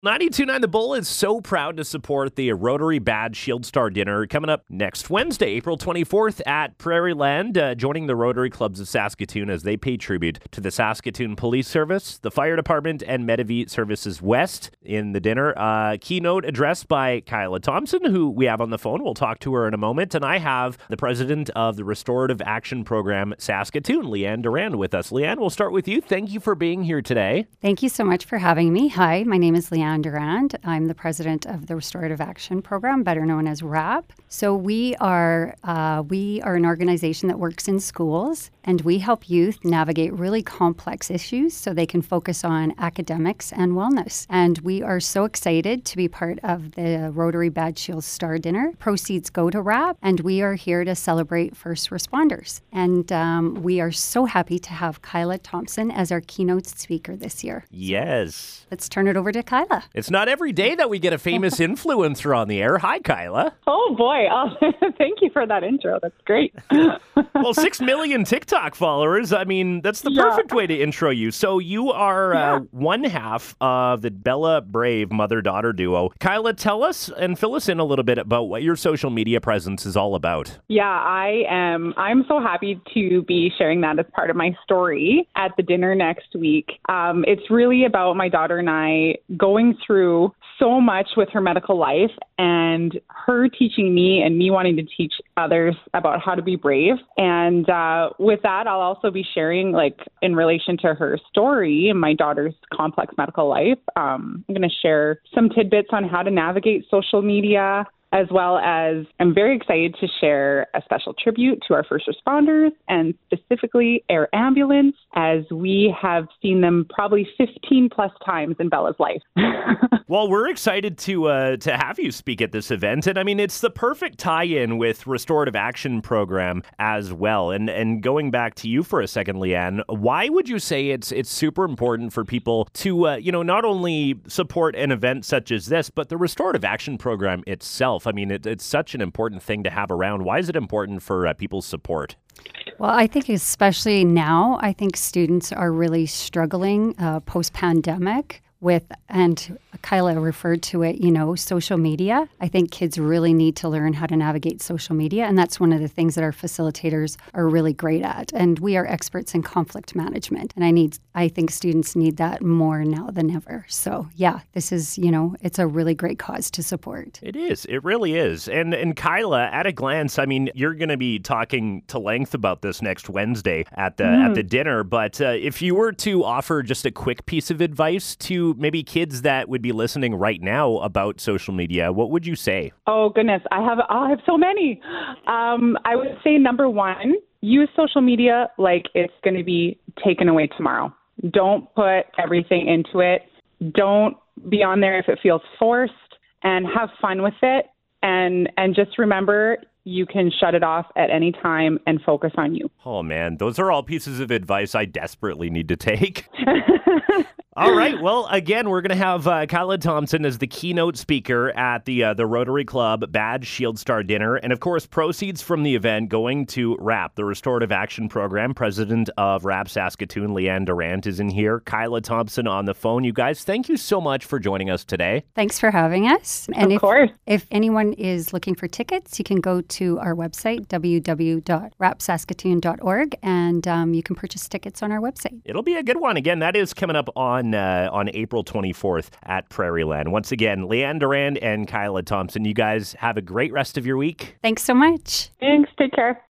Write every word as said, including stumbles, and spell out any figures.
ninety-two point nine The Bull is so proud to support the Rotary Bad Shield Star Dinner coming up next Wednesday, April twenty-fourth at Prairieland, uh, joining the Rotary Clubs of Saskatoon as they pay tribute to the Saskatoon Police Service, the Fire Department, and Medavie Services West in the dinner. Uh, keynote address by Kyla Thompson, who we have on the phone. We'll talk to her in a moment. And I have the president of the Restorative Action Program Saskatoon, Leanne Durand, with us. Leanne, we'll start with you. Thank you for being here today. Thank you so much for having me. Hi, my name is Leanne Durand. I'm the president of the Restorative Action Program, better known as RAP. So we are uh, we are an organization that works in schools, and we help youth navigate really complex issues so they can focus on academics and wellness. And we are so excited to be part of the Rotary Bad Shield Star Dinner. Proceeds go to RAP, and we are here to celebrate first responders. And um, we are so happy to have Kyla Thompson as our keynote speaker this year. Yes. Let's turn it over to Kyla. It's not every day that we get a famous influencer on the air. Hi, Kyla. Oh, boy. Oh, thank you for that intro. That's great. Well, six million TikTok followers. I mean, that's the perfect yeah. way to intro you. So you are yeah. uh, one half of the Bella Brave mother-daughter duo. Kyla, tell us and fill us in a little bit about what your social media presence is all about. Yeah, I am. I'm so happy to be sharing that as part of my story at the dinner next week. Um, it's really about my daughter and I going through so much with her medical life and her teaching me and me wanting to teach others about how to be brave. And uh, with that, I'll also be sharing, like, in relation to her story and my daughter's complex medical life, um, I'm going to share some tidbits on how to navigate social media, as well as I'm very excited to share a special tribute to our first responders and specifically Air Ambulance, as we have seen them probably fifteen plus times in Bella's life. Well, we're excited to uh, to have you speak at this event. And I mean, it's the perfect tie-in with Restorative Action Program as well. And and going back to you for a second, Leanne, why would you say it's it's super important for people to, uh, you know, not only support an event such as this, but the Restorative Action Program itself? I mean, it, it's such an important thing to have around. Why is it important for uh, people's support? Well, I think especially now, I think students are really struggling uh, post-pandemic with, and Kyla referred to it, you know, social media. I think kids really need to learn how to navigate social media, and that's one of the things that our facilitators are really great at. And we are experts in conflict management, and I need, I think students need that more now than ever. So, yeah, this is, you know, it's a really great cause to support. It is. It really is. And and Kyla, at a glance, I mean, you're going to be talking to length about this next Wednesday at the mm. at the dinner. But uh, if you were to offer just a quick piece of advice to maybe kids that would be listening right now about social media, what would you say? Oh, goodness. I have I have so many. Um, I would say, number one, use social media like it's going to be taken away tomorrow. Don't put everything into it. Don't be on there if it feels forced, and have fun with it. And and just remember, you can shut it off at any time and focus on you. Oh, man, those are all pieces of advice I desperately need to take. All right. Well, again, we're going to have uh, Kyla Thompson as the keynote speaker at the uh, the Rotary Club Bad Shield Star Dinner. And, of course, proceeds from the event going to RAP, the Restorative Action Program. President of RAP Saskatoon, Leanne Durand, is in here. Kyla Thompson on the phone. You guys, thank you so much for joining us today. Thanks for having us. And of if, course. If anyone is looking for tickets, you can go to our website, w w w dot rap saskatoon dot org, and um, you can purchase tickets on our website. It'll be a good one. Again, that is coming up on Uh, on April twenty-fourth at Prairieland. Once again, Leanne Durand and Kyla Thompson, you guys have a great rest of your week. Thanks so much. Thanks. Take care.